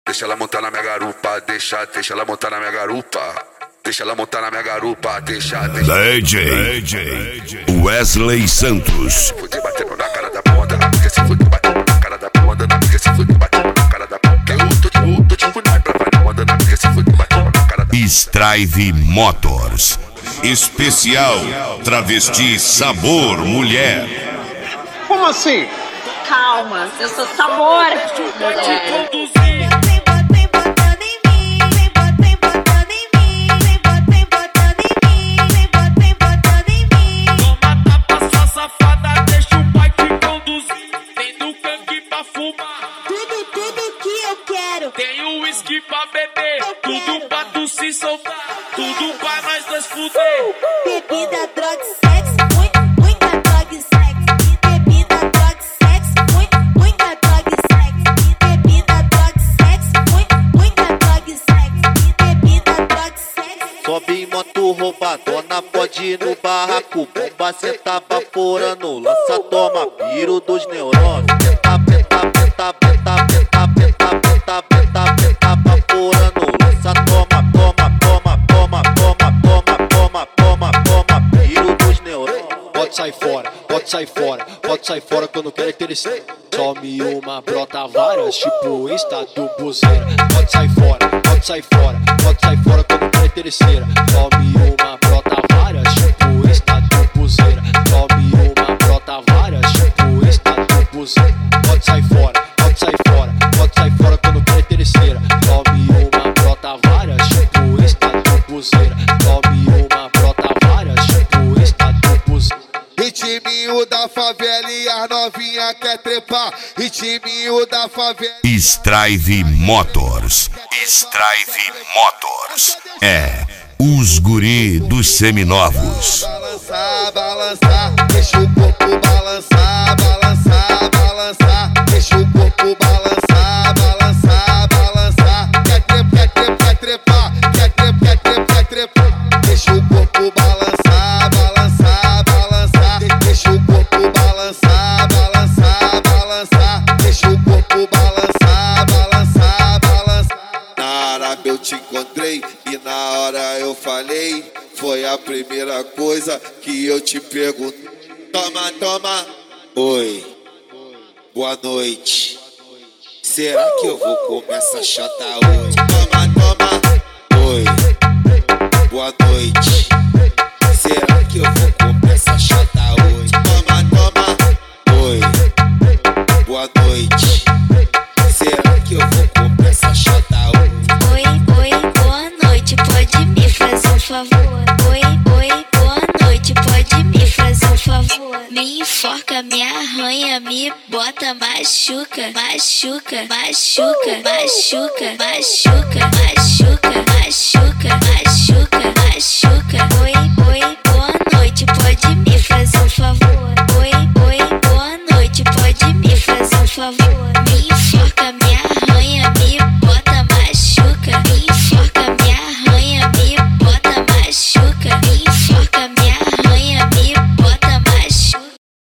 Deixa ela montar na minha garupa, deixa ela montar na minha garupa. Deixa ela montar na minha garupa, deixa. DJ Wesley Santos. Fuder batendo na cara da ponta, porque se fuder batendo na cara da ponta, porque se fuder batendo na cara da ponta. Eu tô tipo nós pra vai na onda, porque se fuder batendo na cara da ponta. Strive Motors. Especial Travesti Sabor Mulher. Como assim? Calma, eu sou sabor. Tudo que eu quero. Tem o uísque pra beber, tudo pra tu se soltar, tudo pra nós dois fuder. Bebida, droga e sexo, muita droga e sexo. Bebida, droga e sexo, muita droga e sexo. Bebida, droga e sexo, muita droga e sexo. Bebida, droga e sexo. Sobe em moto roubadona, pode ir no barraco. Bomba senta baforando, lança toma, piro dos neurônios. Baforando, lança toma, piro dos neurônios. Pode sair fora quando quer interessar. Some uma, brota várias, tipo Insta do buzeira. Pode sair fora quando quer interesseira. Some uma, brota várias, tipo Insta do buzeira. Some uma, brota várias, tipo Insta do buzeira. Pode sair fora quando quer interesseira. Some uma, brota várias, tipo Insta do buzeira. Some uma, brota várias, tipo Insta do buzeira. Ritminho da favela e as novinha quer trepar. Ritminho da favela. Strive Motors. É os guri dos seminovos. Balançar, deixa o corpo balançar. Deixa o corpo balançar. Quer trepar. Deixa o corpo balançar. Deixa o corpo balançar. Deixa o corpo balançar. Na Arábia eu te encontrei e na hora eu falei. Foi a primeira coisa que eu te perguntei. Toma, oi, boa noite. Será que eu vou comer essa chata hoje? Toma, oi, boa noite. Será que eu vou comer essa chata hoje? Toma, oi, boa noite. Será que eu vou comer essa chata hoje? Oi, boa noite, pode me fazer um favor? Oi, boa noite, pode me fazer um favor? Me enforca, me arranha, me bota, machuca.